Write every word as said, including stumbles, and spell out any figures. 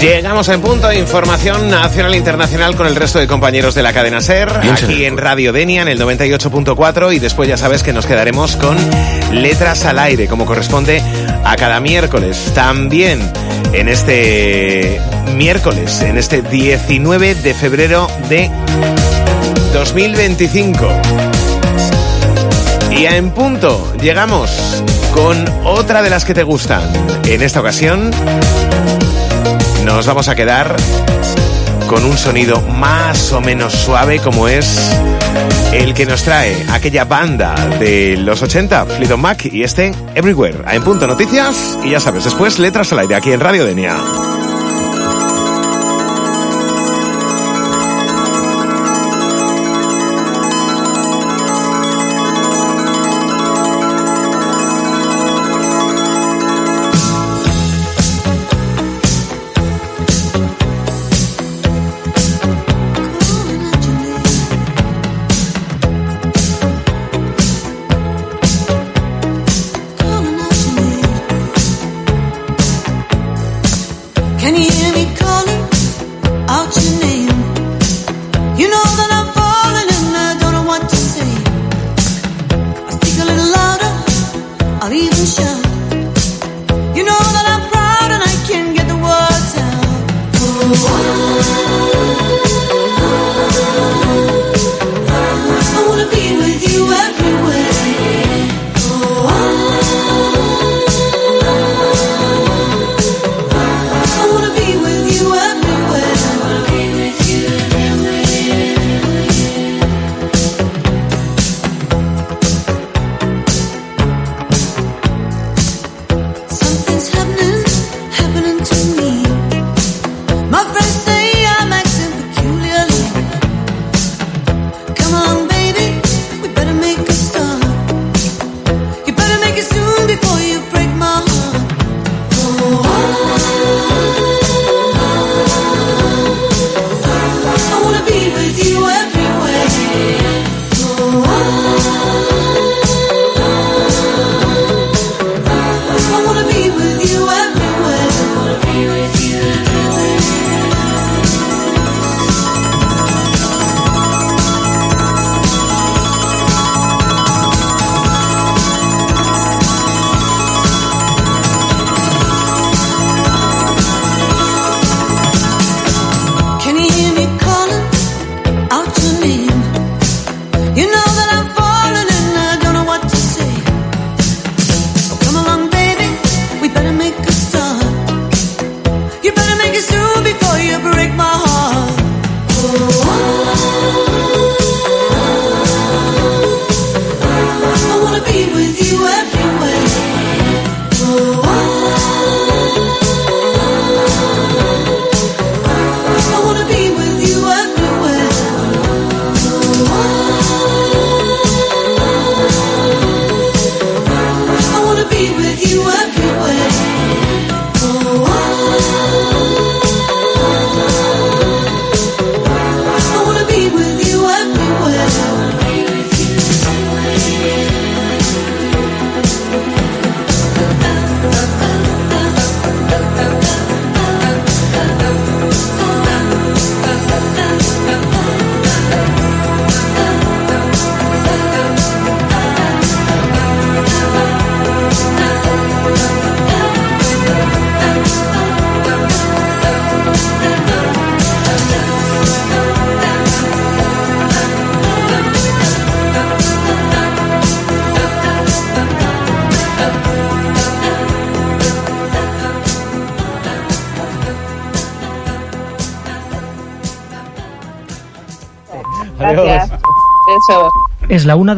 Llegamos en punto de información nacional e internacional con el resto de compañeros de la cadena SER, aquí en Radio Denia, en el noventa y ocho punto cuatro, y después ya sabes que nos quedaremos con Letras al Aire, como corresponde a cada miércoles. También en este miércoles, en este diecinueve de febrero de dos mil veinticinco. Y en punto llegamos con otra de las que te gustan. En esta ocasión nos vamos a quedar con un sonido más o menos suave, como es el que nos trae aquella banda de los ochenta, Fleetwood Mac, y este Everywhere. En punto noticias y ya sabes, después Letras al Aire aquí en Radio Denia. Gracias. Besos. Es la una